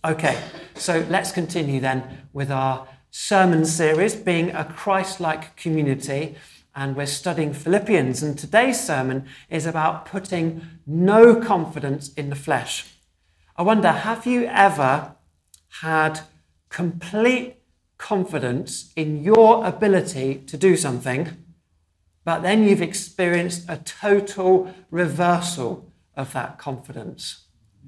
Okay, so let's continue then with our sermon series, Being a Christ-like Community, and we're studying Philippians, and today's sermon is about putting no confidence in the flesh. I wonder, have you ever had complete confidence in your ability to do something, but then you've experienced a total reversal of that confidence?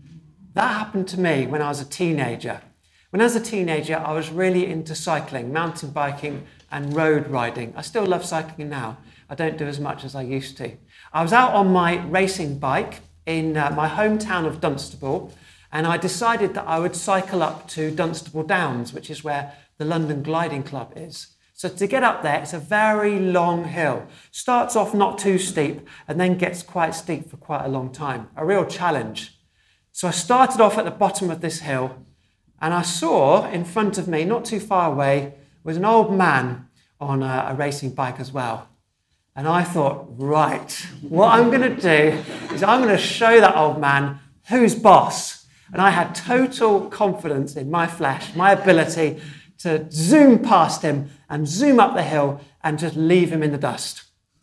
That happened to me when I was a teenager. When I was a teenager, I was really into cycling, mountain biking and road riding. I still love cycling now. I don't do as much as I used to. I was out on my racing bike in my hometown of Dunstable, and I decided that I would cycle up to Dunstable Downs, which is where the London Gliding Club is. So to get up there, it's a very long hill. Starts off not too steep and then gets quite steep for quite a long time. A real challenge. So I started off at the bottom of this hill, and I saw in front of me, not too far away, was an old man on a racing bike as well. And I thought, right, what I'm going to do is I'm going to show that old man who's boss. And I had total confidence in my flesh, my ability to zoom past him and zoom up the hill and just leave him in the dust.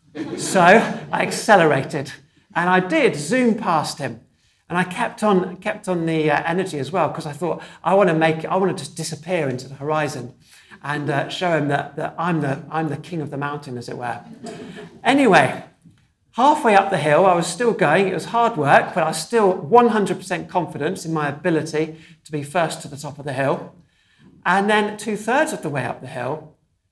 So I accelerated, and I did zoom past him. And I kept on the energy as well, because I thought I want to just disappear into the horizon and show him that I'm the king of the mountain, as it were. Anyway, halfway up the hill, I was still going. It was hard work, but I was still 100% confident in my ability to be first to the top of the hill. And then 2/3 of the way up the hill,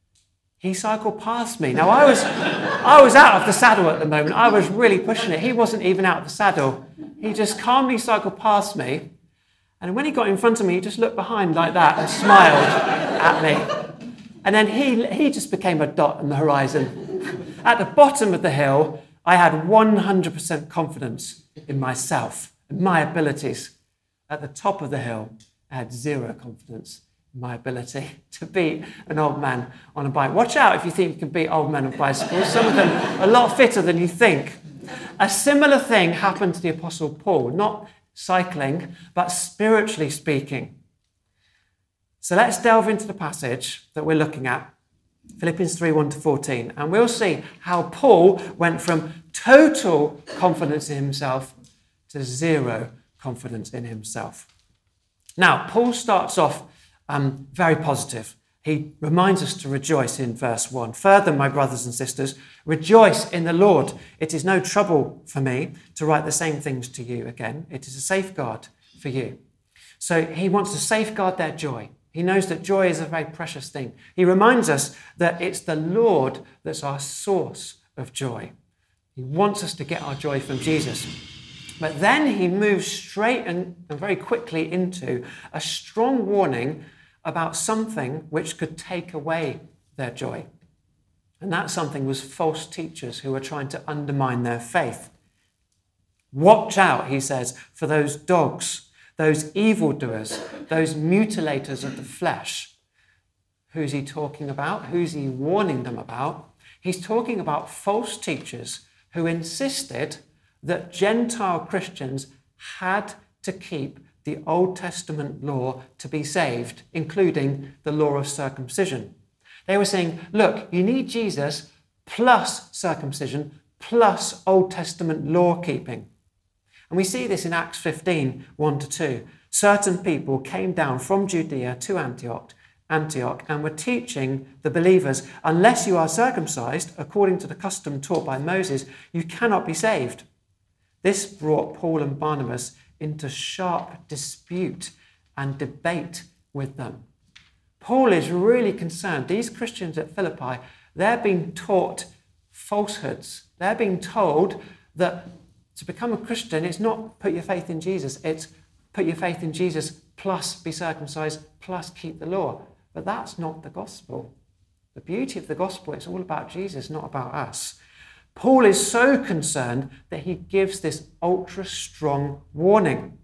he cycled past me. Now, I was out of the saddle at the moment. I was really pushing it. He wasn't even out of the saddle. He just calmly cycled past me. And when he got in front of me, he just looked behind like that and smiled at me. And then he just became a dot on the horizon. At the bottom of the hill, I had 100% confidence in myself and my abilities. At the top of the hill, I had zero confidence in my ability to beat an old man on a bike. Watch out if you think you can beat old men on bicycles. Some of them are a lot fitter than you think. A similar thing happened to the Apostle Paul, not cycling, but spiritually speaking. So let's delve into the passage that we're looking at, Philippians 3:1-14, and we'll see how Paul went from total confidence in himself to zero confidence in himself. Now, Paul starts off very positive. He reminds us to rejoice in verse 1. Further, my brothers and sisters, rejoice in the Lord. It is no trouble for me to write the same things to you again. It is a safeguard for you. So he wants to safeguard their joy. He knows that joy is a very precious thing. He reminds us that it's the Lord that's our source of joy. He wants us to get our joy from Jesus. But then he moves straight and very quickly into a strong warning about something which could take away their joy. And that something was false teachers who were trying to undermine their faith. Watch out, he says, for those dogs, those evildoers, those mutilators of the flesh. Who's he talking about? Who's he warning them about? He's talking about false teachers who insisted that Gentile Christians had to keep the Old Testament law to be saved, including the law of circumcision. They were saying, look, you need Jesus plus circumcision plus Old Testament law keeping. And we see this in Acts 15, 1-2. Certain people came down from Judea to Antioch and were teaching the believers, unless you are circumcised according to the custom taught by Moses, you cannot be saved. This brought Paul and Barnabas into sharp dispute and debate with them. Paul is really concerned. These Christians at Philippi, they're being taught falsehoods. They're being told that to become a Christian, it's not put your faith in Jesus, it's put your faith in Jesus plus be circumcised plus keep the law. But that's not the gospel. The beauty of the gospel, it's all about Jesus, not about us. Paul is so concerned that he gives this ultra-strong warning.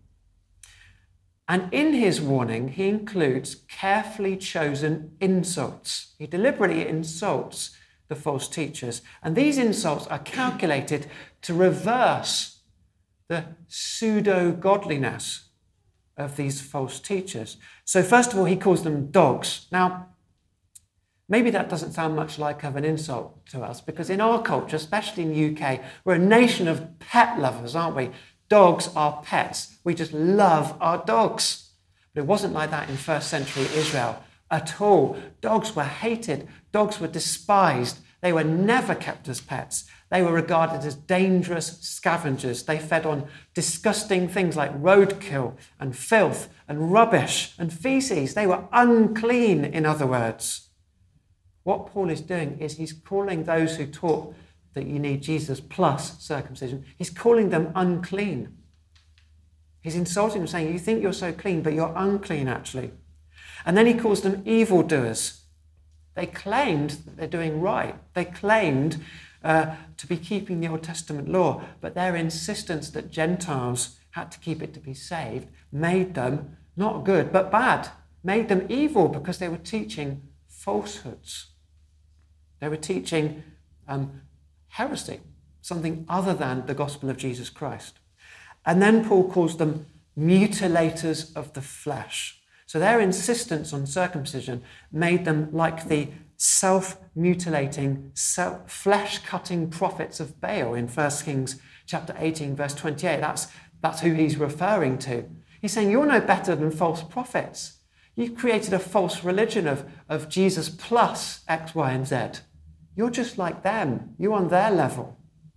And in his warning, he includes carefully chosen insults. He deliberately insults the false teachers. And these insults are calculated to reverse the pseudo-godliness of these false teachers. So first of all, he calls them dogs. Now, maybe that doesn't sound much like of an insult to us, because in our culture, especially in the UK, we're a nation of pet lovers, aren't we? Dogs are pets. We just love our dogs. But it wasn't like that in first century Israel at all. Dogs were hated. Dogs were despised. They were never kept as pets. They were regarded as dangerous scavengers. They fed on disgusting things like roadkill and filth and rubbish and feces. They were unclean, in other words. What Paul is doing is he's calling those who taught that you need Jesus plus circumcision, he's calling them unclean. He's insulting them, saying, you think you're so clean, but you're unclean, actually. And then he calls them evildoers. They claimed that they're doing right. They claimed to be keeping the Old Testament law, but their insistence that Gentiles had to keep it to be saved made them not good, but bad. Made them evil because they were teaching falsehoods. They were teaching heresy, something other than the gospel of Jesus Christ. And then Paul calls them mutilators of the flesh. So their insistence on circumcision made them like the self-mutilating, flesh-cutting prophets of Baal in 1 Kings chapter 18, verse 28. That's who he's referring to. He's saying, you're no better than false prophets. You've created a false religion of Jesus plus X, Y, and Z. You're just like them. You're on their level.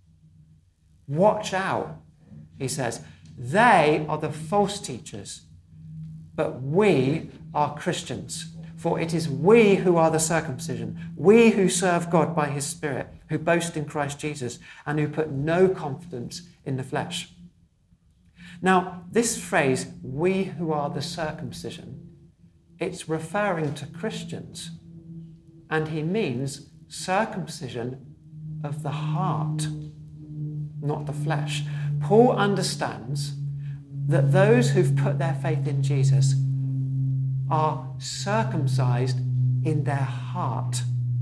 Watch out, he says. They are the false teachers, but we are Christians. For it is we who are the circumcision, we who serve God by his Spirit, who boast in Christ Jesus, and who put no confidence in the flesh. Now, this phrase, we who are the circumcision, it's referring to Christians, and he means circumcision of the heart, not the flesh. Paul understands that those who've put their faith in Jesus are circumcised in their heart.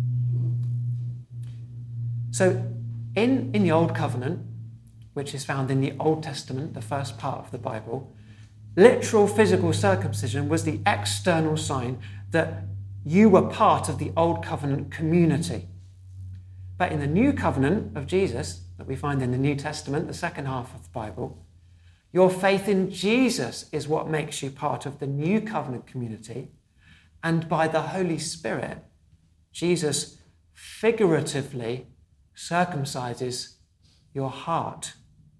So in the Old Covenant, which is found in the Old Testament, the first part of the Bible, literal physical circumcision was the external sign that you were part of the Old Covenant community. But in the New Covenant of Jesus, that we find in the New Testament, the second half of the Bible, your faith in Jesus is what makes you part of the New Covenant community. And by the Holy Spirit, Jesus figuratively circumcises your heart.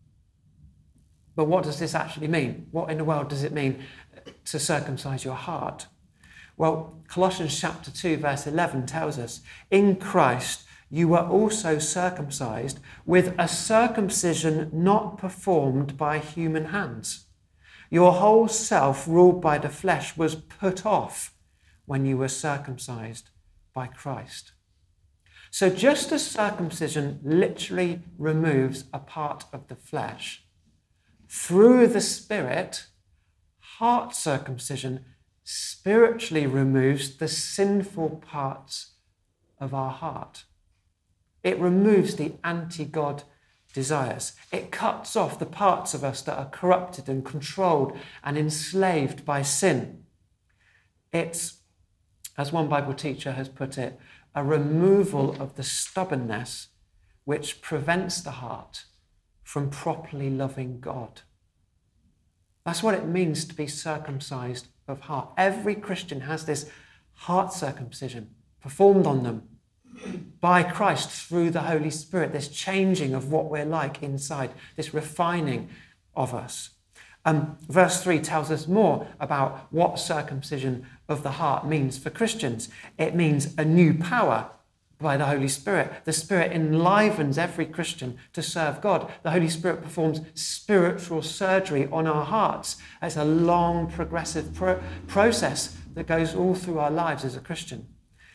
But what does this actually mean? What in the world does it mean to circumcise your heart? Well, Colossians chapter 2, verse 11 tells us, in Christ you were also circumcised with a circumcision not performed by human hands. Your whole self, ruled by the flesh, was put off when you were circumcised by Christ. So just as circumcision literally removes a part of the flesh, through the Spirit, heart circumcision spiritually removes the sinful parts of our heart. It removes the anti-God desires. It cuts off the parts of us that are corrupted and controlled and enslaved by sin. It's, as one Bible teacher has put it, a removal of the stubbornness which prevents the heart from properly loving God. That's what it means to be circumcised of heart. Every Christian has this heart circumcision performed on them by Christ through the Holy Spirit, this changing of what we're like inside, this refining of us. Verse 3 tells us more about what circumcision of the heart means for Christians. It means a new power by the Holy Spirit. The Spirit enlivens every Christian to serve God. The Holy Spirit performs spiritual surgery on our hearts. It's a long, progressive process that goes all through our lives as a Christian.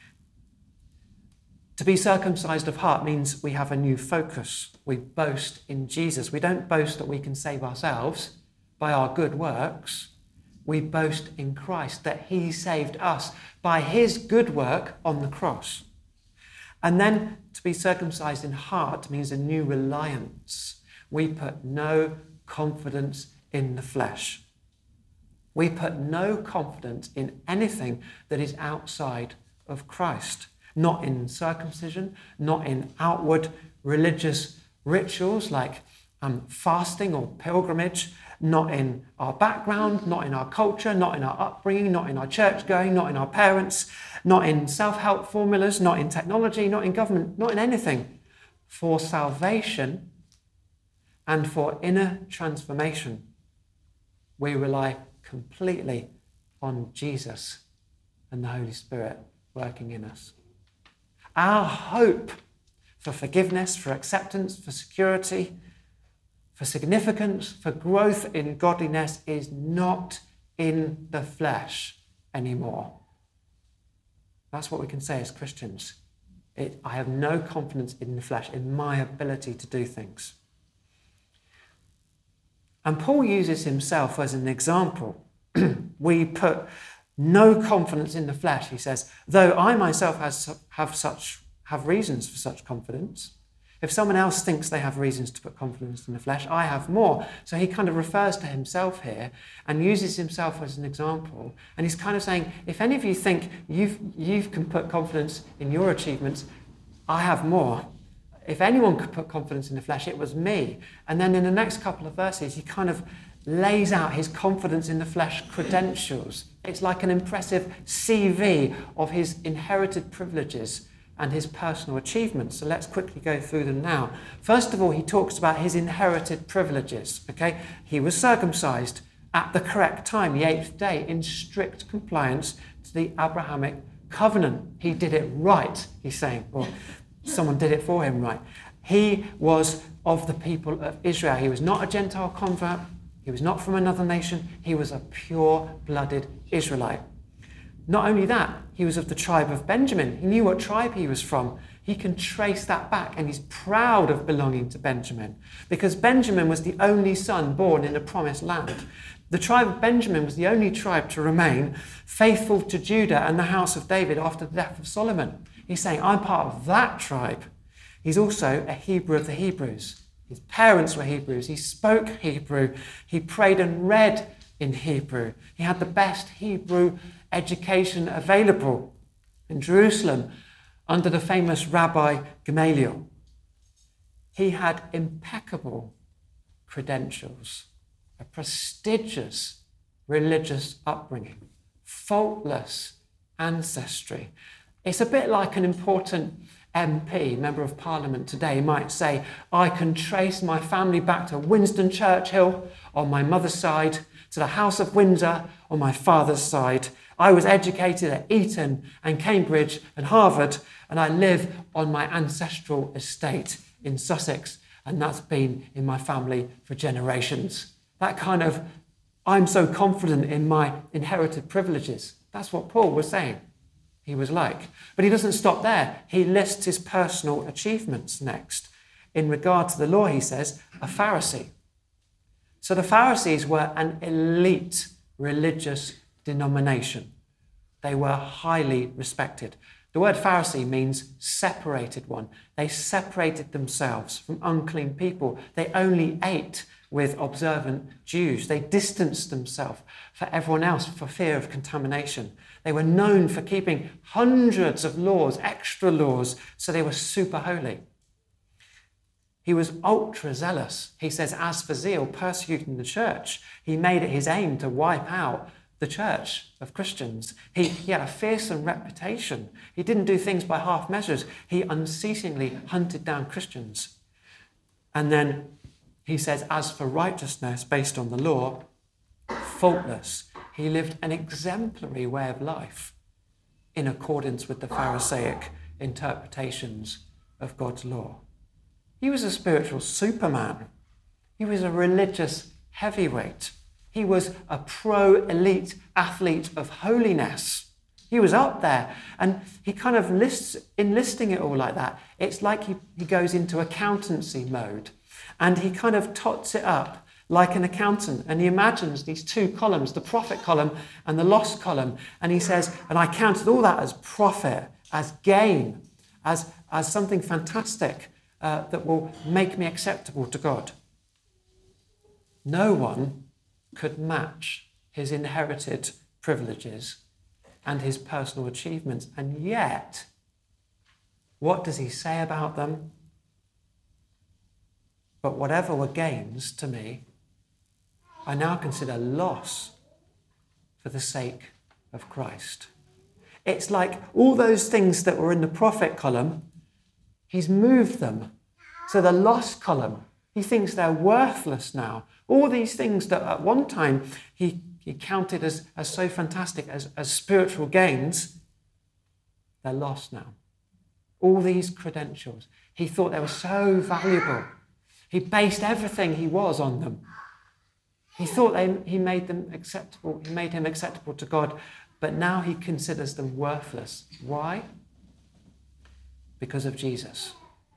To be circumcised of heart means we have a new focus. We boast in Jesus. We don't boast that we can save ourselves by our good works. We boast in Christ that he saved us by his good work on the cross. And then to be circumcised in heart means a new reliance. We put no confidence in the flesh. We put no confidence in anything that is outside of Christ. Not in circumcision, not in outward religious rituals like fasting or pilgrimage, not in our background, not in our culture, not in our upbringing, not in our church going, not in our parents, not in self-help formulas, not in technology, not in government, not in anything. For salvation and for inner transformation, we rely completely on Jesus and the Holy Spirit working in us. Our hope for forgiveness, for acceptance, for security, for significance, for growth in godliness is not in the flesh anymore. That's what we can say as Christians. I have no confidence in the flesh, in my ability to do things. And Paul uses himself as an example. We put no confidence in the flesh, he says, though I myself have reasons for such confidence. If someone else thinks they have reasons to put confidence in the flesh, I have more. So he kind of refers to himself here and uses himself as an example. And he's kind of saying, if any of you think you can put confidence in your achievements, I have more. If anyone could put confidence in the flesh, it was me. And then in the next couple of verses, he kind of lays out his confidence in the flesh credentials. It's like an impressive CV of his inherited privileges and his personal achievements. So let's quickly go through them now. First of all, he talks about his inherited privileges. Okay, he was circumcised at the correct time, the 8th day, in strict compliance to the Abrahamic covenant. He did it right, he's saying, or someone did it for him right. He was of the people of Israel. He was not a Gentile convert. He was not from another nation. He was a pure-blooded Israelite. Not only that, he was of the tribe of Benjamin. He knew what tribe he was from. He can trace that back, and he's proud of belonging to Benjamin because Benjamin was the only son born in the promised land. The tribe of Benjamin was the only tribe to remain faithful to Judah and the house of David after the death of Solomon. He's saying, I'm part of that tribe. He's also a Hebrew of the Hebrews. His parents were Hebrews. He spoke Hebrew. He prayed and read in Hebrew. He had the best Hebrew education available in Jerusalem under the famous Rabbi Gamaliel. He had impeccable credentials, a prestigious religious upbringing, faultless ancestry. It's a bit like an important MP, Member of Parliament today, might say, I can trace my family back to Winston Churchill on my mother's side, to the House of Windsor on my father's side. I was educated at Eton and Cambridge and Harvard, and I live on my ancestral estate in Sussex, and that's been in my family for generations. That kind of, I'm so confident in my inherited privileges. That's what Paul was saying he was like. But he doesn't stop there. He lists his personal achievements next. In regard to the law, he says, a Pharisee. So the Pharisees were an elite religious denomination. They were highly respected. The word Pharisee means separated one. They separated themselves from unclean people. They only ate with observant Jews. They distanced themselves for everyone else for fear of contamination. They were known for keeping hundreds of laws, extra laws, so they were super holy. He was ultra zealous. He says, as for zeal, persecuting the church, he made it his aim to wipe out the church of Christians. He had a fearsome reputation. He didn't do things by half measures. He unceasingly hunted down Christians. And then he says, as for righteousness based on the law, faultless. He lived an exemplary way of life in accordance with the Pharisaic interpretations of God's law. He was a spiritual superman. He was a religious heavyweight. He was a pro-elite athlete of holiness. He was up there, and he kind of enlisting it all like that. It's like he goes into accountancy mode, and he kind of tots it up like an accountant, and he imagines these two columns, the profit column and the loss column, and he says, and I counted all that as profit, as gain, as something fantastic that will make me acceptable to God. No one could match his inherited privileges and his personal achievements. And yet, what does he say about them? But whatever were gains to me, I now consider loss for the sake of Christ. It's like all those things that were in the profit column, he's moved them to the loss column. He thinks they're worthless now. All these things that at one time he counted as so fantastic, as spiritual gains, they're lost now. All these credentials, he thought they were so valuable. He based everything he was on them. He thought he made them acceptable. He made him acceptable to God, but now he considers them worthless. Why? Because of Jesus.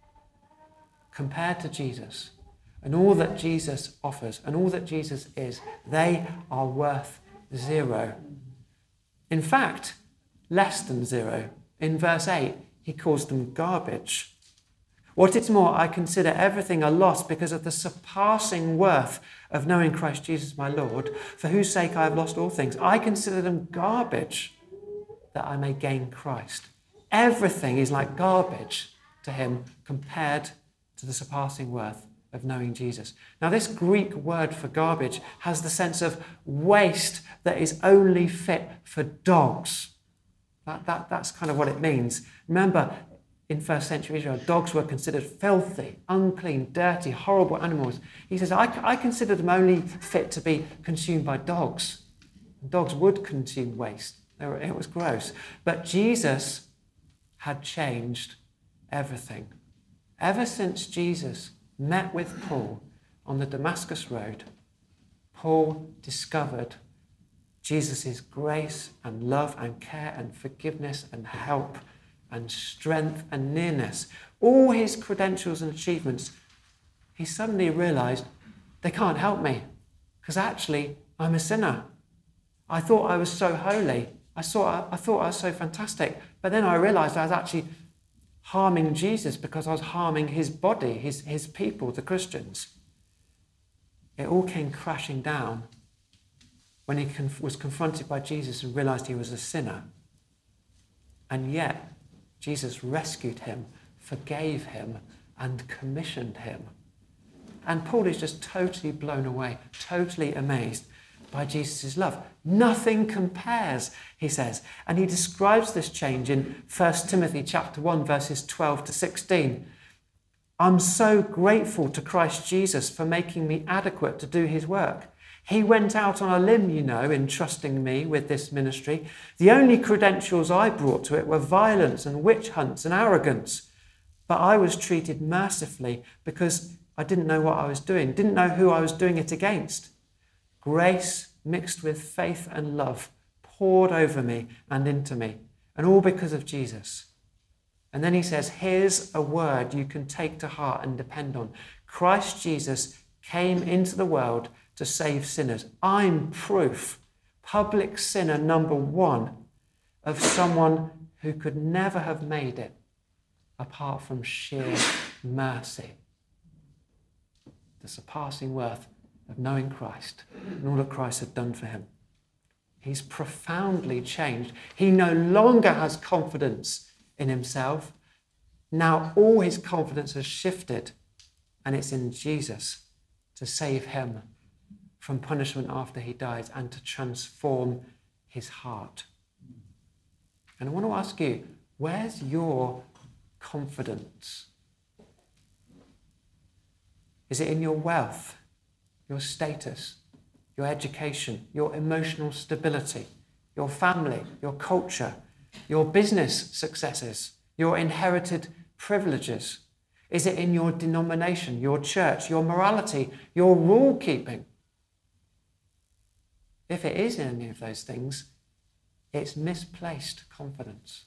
Compared to Jesus, and all that Jesus offers, and all that Jesus is, they are worth zero. In fact, less than zero. In verse 8, he calls them garbage. What is more, I consider everything a loss because of the surpassing worth of knowing Christ Jesus my Lord, for whose sake I have lost all things. I consider them garbage that I may gain Christ. Everything is like garbage to him compared to the surpassing worth of knowing Jesus. Now, this Greek word for garbage has the sense of waste that is only fit for dogs. That's kind of what it means. Remember, in first century Israel, dogs were considered filthy, unclean, dirty, horrible animals. He says, I consider them only fit to be consumed by dogs. Dogs would consume waste. It was gross. But Jesus had changed everything. Ever since Jesus met with Paul on the Damascus Road, Paul discovered Jesus' grace and love and care and forgiveness and help and strength and nearness. All his credentials and achievements, he suddenly realized they can't help me because actually I'm a sinner. I thought I was so holy. I thought I was so fantastic. But then I realized I was actually harming Jesus because I was harming his body, his people, the Christians. It all came crashing down when he was confronted by Jesus and realized he was a sinner. And yet, Jesus rescued him, forgave him, and commissioned him. And Paul is just totally blown away, totally amazed by Jesus' love. Nothing compares, he says. And he describes this change in 1 Timothy chapter 1, verses 12 to 16. I'm so grateful to Christ Jesus for making me adequate to do his work. He went out on a limb, in trusting me with this ministry. The only credentials I brought to it were violence and witch hunts and arrogance. But I was treated mercifully because I didn't know what I was doing, didn't know who I was doing it against. Grace mixed with faith and love poured over me and into me, and all because of Jesus. And then he says, here's a word you can take to heart and depend on. Christ Jesus came into the world to save sinners. I'm proof, public sinner number one, of someone who could never have made it apart from sheer mercy. The surpassing worth of knowing Christ and all that Christ had done for him. He's profoundly changed. He no longer has confidence in himself. Now all his confidence has shifted, and it's in Jesus to save him from punishment after he dies and to transform his heart. And I want to ask you, where's your confidence? Is it in your wealth, your status, your education, your emotional stability, your family, your culture, your business successes, your inherited privileges? Is it in your denomination, your church, your morality, your rule keeping? If it is in any of those things, it's misplaced confidence.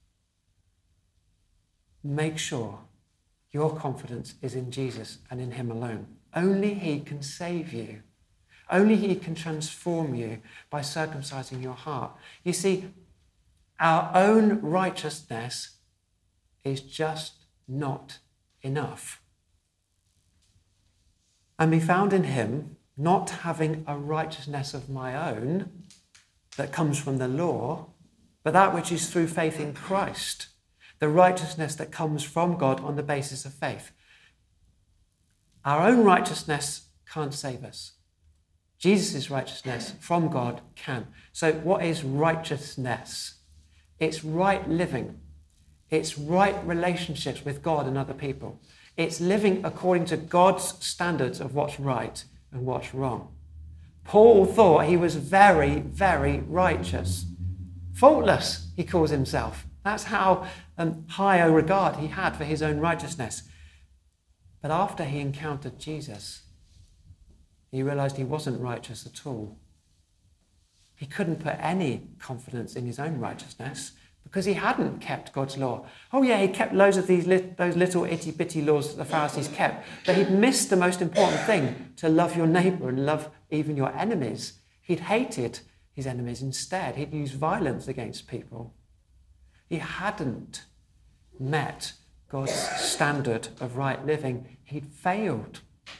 Make sure your confidence is in Jesus and in him alone. Only he can save you. Only he can transform you by circumcising your heart. You see, our own righteousness is just not enough. And we found in him not having a righteousness of my own that comes from the law, but that which is through faith in Christ, the righteousness that comes from God on the basis of faith. Our own righteousness can't save us. Jesus' righteousness from God can. So what is righteousness? It's right living. It's right relationships with God and other people. It's living according to God's standards of what's right and what's wrong. Paul thought he was very, very righteous. Faultless, he calls himself. That's how high a regard he had for his own righteousness. But after he encountered Jesus, he realized he wasn't righteous at all. He couldn't put any confidence in his own righteousness because he hadn't kept God's law. Oh yeah, he kept loads of those little itty-bitty laws that the Pharisees kept, but he'd missed the most important thing, to love your neighbour and love even your enemies. He'd hated his enemies instead. He'd used violence against people. He hadn't met God's standard of right living. He'd failed.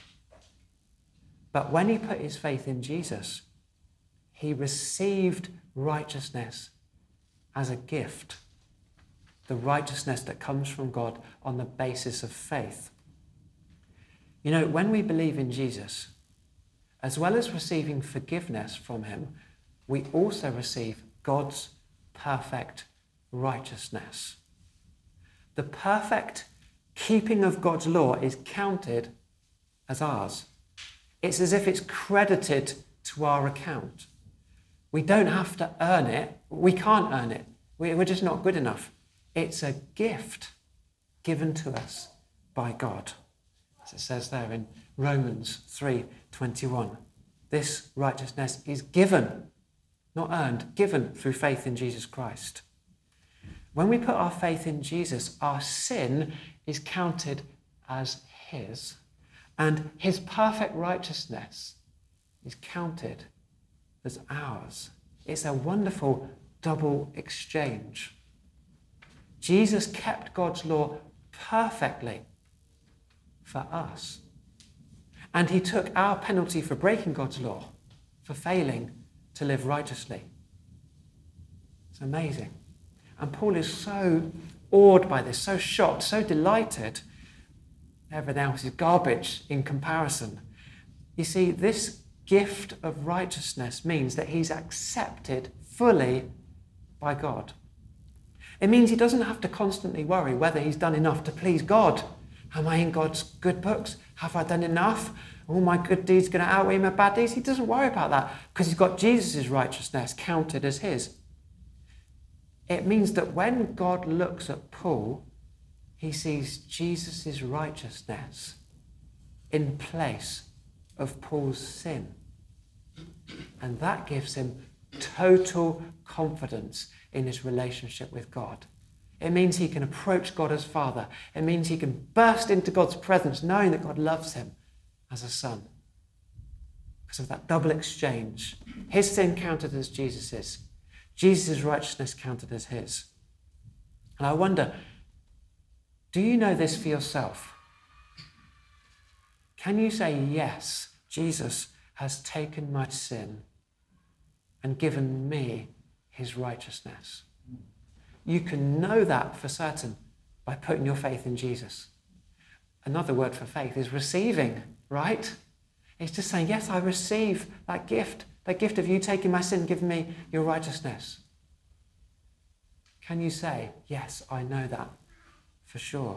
But when he put his faith in Jesus, he received righteousness as a gift, the righteousness that comes from God on the basis of faith. You know, when we believe in Jesus, as well as receiving forgiveness from him, we also receive God's perfect righteousness. The perfect keeping of God's law is counted as ours. It's as if it's credited to our account. We don't have to earn it. We can't earn it. We're just not good enough. It's a gift given to us by God. As it says there in Romans 3:21. This righteousness is given, not earned, given through faith in Jesus Christ. When we put our faith in Jesus, our sin is counted as his, and his perfect righteousness is counted as ours. It's a wonderful double exchange. Jesus kept God's law perfectly for us. And he took our penalty for breaking God's law, for failing to live righteously. It's amazing. And Paul is so awed by this, so shocked, so delighted. Everything else is garbage in comparison. You see, this gift of righteousness means that he's accepted fully by God. It means he doesn't have to constantly worry whether he's done enough to please God. Am I in God's good books? Have I done enough? Are all my good deeds going to outweigh my bad deeds? He doesn't worry about that because he's got Jesus' righteousness counted as his. It means that when God looks at Paul, he sees Jesus' righteousness in place of Paul's sin. And that gives him total confidence in his relationship with God. It means he can approach God as Father. It means he can burst into God's presence knowing that God loves him as a son. Because of that double exchange. His sin counted as Jesus's. Jesus' righteousness counted as his. And I wonder, do you know this for yourself? Can you say, yes, Jesus has taken my sin and given me his righteousness? You can know that for certain by putting your faith in Jesus. Another word for faith is receiving, right? It's just saying, yes, I receive that gift of you taking my sin, giving me your righteousness. Can you say, yes, I know that for sure?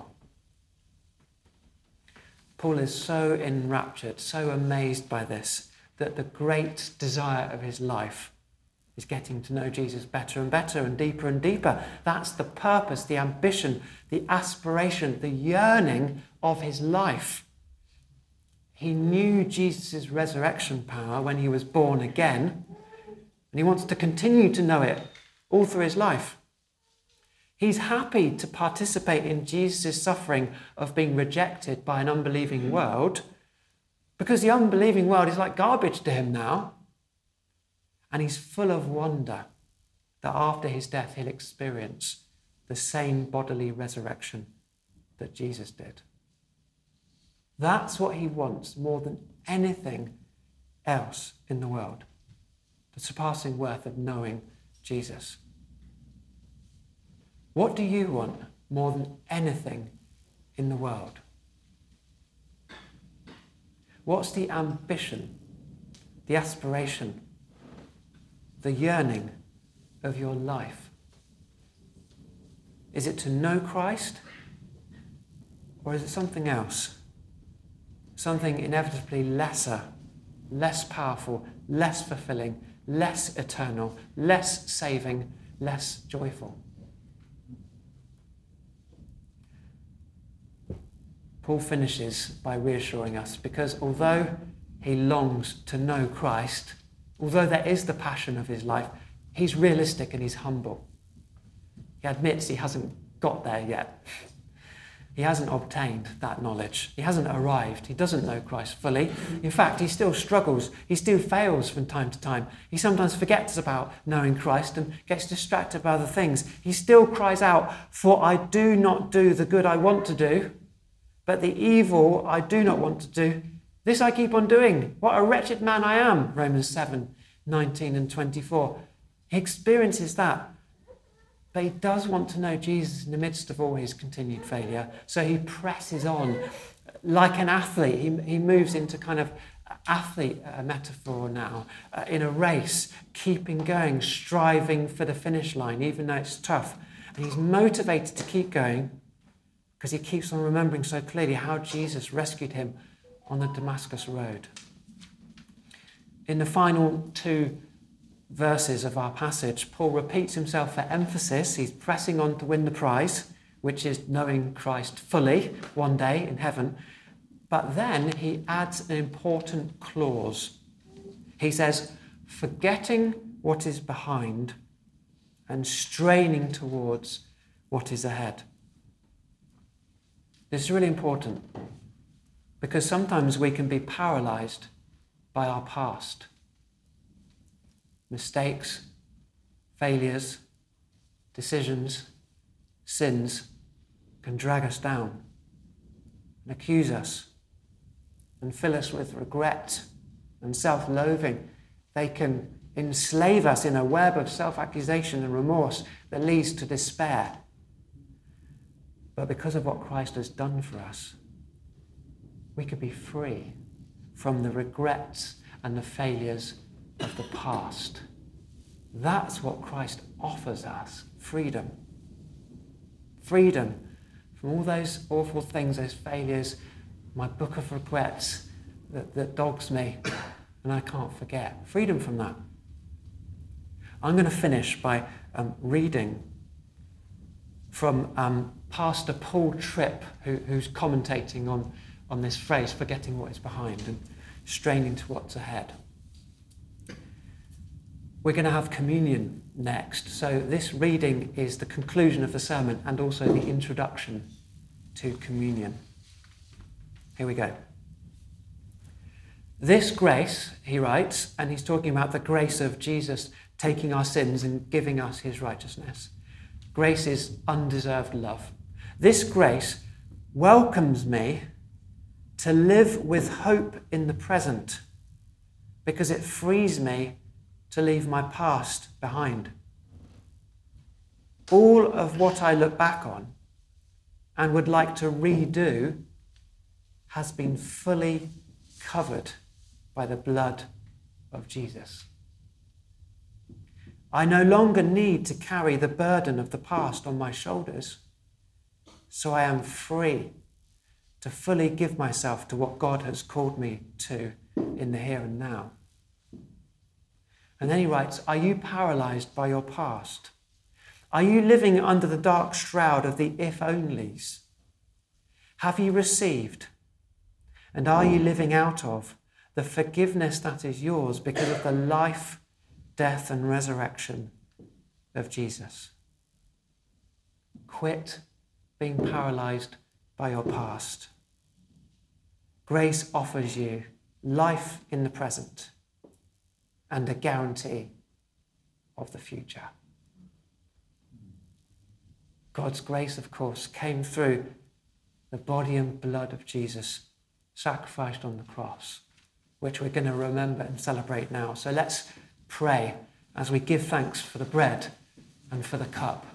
Paul is so enraptured, so amazed by this, that the great desire of his life is getting to know Jesus better and better and deeper. That's the purpose, the ambition, the aspiration, the yearning of his life. He knew Jesus' resurrection power when he was born again, and he wants to continue to know it all through his life. He's happy to participate in Jesus' suffering of being rejected by an unbelieving world, because the unbelieving world is like garbage to him now. And he's full of wonder that after his death he'll experience the same bodily resurrection that Jesus did. That's what he wants more than anything else in the world. The surpassing worth of knowing Jesus. What do you want more than anything in the world? What's the ambition, the aspiration, the yearning of your life? Is it to know Christ? Or is it something else? Something inevitably lesser, less powerful, less fulfilling, less eternal, less saving, less joyful? Paul finishes by reassuring us, because although he longs to know Christ, although that is the passion of his life, he's realistic and he's humble. He admits he hasn't got there yet. He hasn't obtained that knowledge. He hasn't arrived. He doesn't know Christ fully. In fact, he still struggles. He still fails from time to time. He sometimes forgets about knowing Christ and gets distracted by other things. He still cries out, "For I do not do the good I want to do, but the evil I do not want to do, this I keep on doing. What a wretched man I am," Romans 7:19 and 24. He experiences that. But he does want to know Jesus in the midst of all his continued failure. So he presses on like an athlete. He moves into kind of athlete metaphor now, in a race, keeping going, striving for the finish line, even though it's tough. And he's motivated to keep going because he keeps on remembering so clearly how Jesus rescued him on the Damascus road. In the final 2 verses of our passage, Paul repeats himself for emphasis. He's pressing on to win the prize, which is knowing Christ fully one day in heaven. But then he adds an important clause. He says, "Forgetting what is behind and straining towards what is ahead." This is really important because sometimes we can be paralyzed by our past. Mistakes, failures, decisions, sins can drag us down and accuse us and fill us with regret and self-loathing. They can enslave us in a web of self-accusation and remorse that leads to despair. But because of what Christ has done for us, we could be free from the regrets and the failures of the past. That's what Christ offers us, freedom. Freedom from all those awful things, those failures, my book of regrets that dogs me and I can't forget. Freedom from that. I'm going to finish by reading from Pastor Paul Tripp, who's commentating on this phrase, forgetting what is behind and straining to what's ahead. We're going to have communion next. So this reading is the conclusion of the sermon and also the introduction to communion. Here we go. This grace, he writes, and he's talking about the grace of Jesus taking our sins and giving us his righteousness. Grace is undeserved love. This grace welcomes me to live with hope in the present because it frees me to leave my past behind. All of what I look back on and would like to redo has been fully covered by the blood of Jesus. I no longer need to carry the burden of the past on my shoulders, so I am free to fully give myself to what God has called me to in the here and now. And then he writes, are you paralyzed by your past? Are you living under the dark shroud of the if-onlys? Have you received, and are you living out of, the forgiveness that is yours because of the life, death, and resurrection of Jesus? Quit being paralyzed by your past. Grace offers you life in the present and a guarantee of the future. God's grace, of course, came through the body and blood of Jesus sacrificed on the cross, which we're going to remember and celebrate now. So let's pray as we give thanks for the bread and for the cup.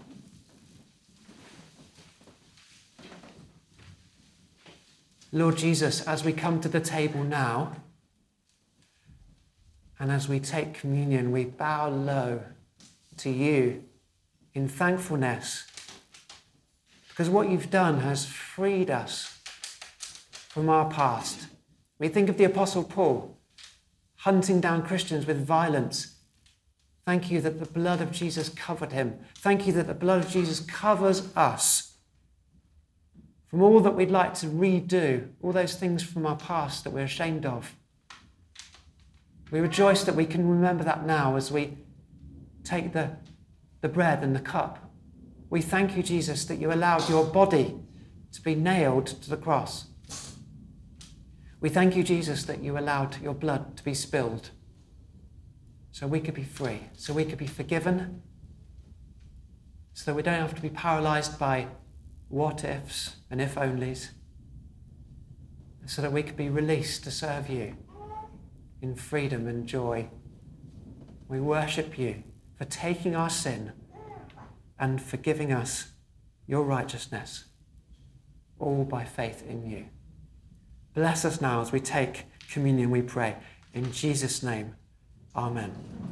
Lord Jesus, as we come to the table now, and as we take communion, we bow low to you in thankfulness, because what you've done has freed us from our past. We think of the Apostle Paul hunting down Christians with violence. Thank you that the blood of Jesus covered him. Thank you that the blood of Jesus covers us from all that we'd like to redo, all those things from our past that we're ashamed of. We rejoice that we can remember that now as we take the bread and the cup. We thank you, Jesus, that you allowed your body to be nailed to the cross. We thank you, Jesus, that you allowed your blood to be spilled so we could be free, so we could be forgiven, so that we don't have to be paralyzed by what ifs and if onlys, so that we could be released to serve you in freedom and joy. We worship you for taking our sin and for giving us your righteousness, all by faith in you. Bless us now as we take communion, we pray. In Jesus' name, amen.